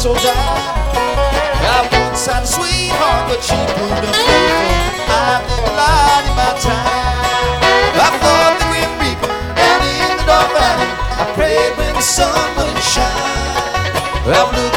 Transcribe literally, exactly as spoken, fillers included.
so down. I once had a sweetheart, but she proved unfaithful. I didn't lie in my time. I thought the Grim Reaper down in the Dark Valley. I prayed when the sun would shine. I've looked